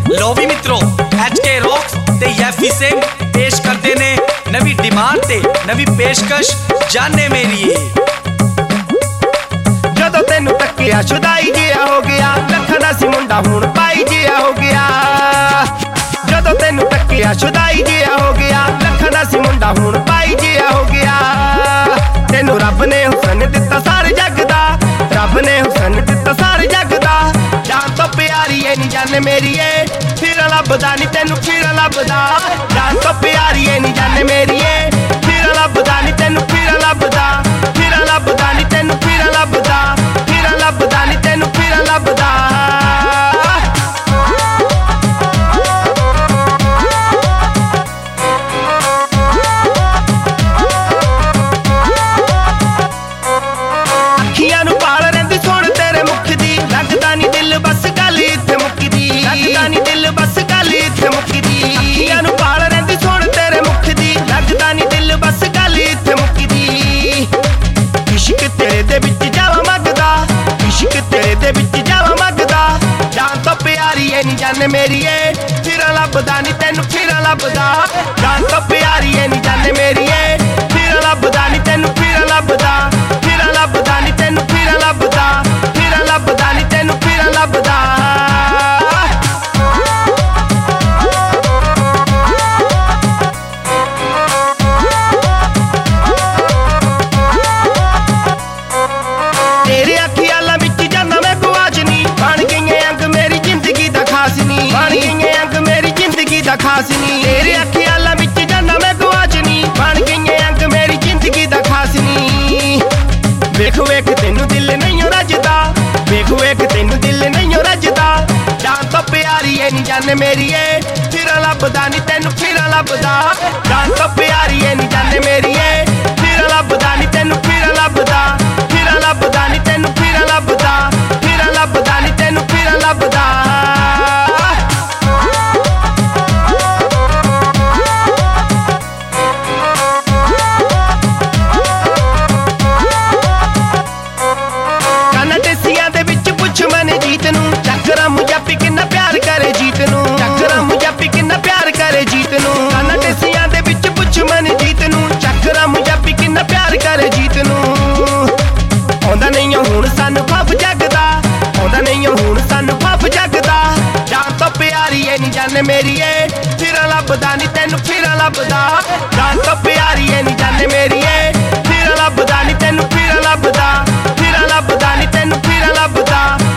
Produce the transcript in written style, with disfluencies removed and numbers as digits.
लो भी मित्रों HK rocks ते यफी सिंह पेश करते ने नवी डिमांड ते नवी पेशकश जाने मेरी जदों तेनू तक्किया शुदाई जिहा हो गया लखना सी मुंडा हुण पाई जिहा हो गया जदों तेनू तक्किया शुदाई जिहा हो गया लखना सी मुंडा हुण पाई जिहा हो गया तेनू रब ने हुसन दिता सारे जग दा रब ने हुसन दिता सारे जग दा जान तो प्यारी है नी जान मेरी है फिर लभदा नी तेनू फिर लभदा जान तो प्यारी है नी जान मेरी है फिर लभदा नी तेनू फिर लभदा नी तेनू फिर लभदा नी तेनू फिर लभदा अखियां नू पाल रहिंदी सुण तेरे मुख दी लगदा नी दिल बस गल इत्थे मुकदी लगदा नी दिल बस गल इत्थे मुकदी अखियां नू पाल रहिंदी सुण तेरे मुख दी लगदा नी दिल बस गल इत्थे मुकदी इश्क तेरे दे विच जावा मंगदा इश्क तेरे दे विच जावा मंगदा जान तो प्यारी है नी जान मेरी है फिर लभदा नी तेनू फिर लभदा जान तो प्यारी है नी जान मेरी है फिर लभदा नी तेनू फिर लभदा नी तेनू फिर लभदा नी तेनू फिर लभदा तेरे अखियां ला विच जाना मैं गुआचनी बन गई अंग मेरी जिंदगी दा खासनी बन गई अंग मेरी जिंदगी दा खासनी तेरे अखियां ला विच जाना मैं गुआचनी बन गई अंग मेरी जिंदगी दा खासनी वेख वेख तेनू दिल नहीं रजदा वेख वेख तेनू दिल नहीं रजदा जान तो प्यारी है नी जान मेरी है फिर लभदा नी तेनू फिर लभदा जान तो प्यारी है नी जान मेरी है फिर लभदा नी तेनू फिर लभदा नी तेनू फिर लभदा नी तेनू फिर लभदा चक्करा मुजापी किन्ना प्यार करे जीत नू चक्करा मुजापी किन्ना प्यार करे जीत नू काना टेसियां दे विच पुछ मन जीत नू चक्करा मुजापी किन्ना प्यार करे जीत नू आउंदा नहीं हुण सानू खप जगदा आउंदा नहीं हुण सानू खप जगदा जान तो प्यारी है नी जान मेरी है फिर लभदा नी तेनू फिर लभदा जान तो प्यारी है नी जान मेरी है फिर लभदा नी तेनू फिर लभदा नी तेनू फिर लभदा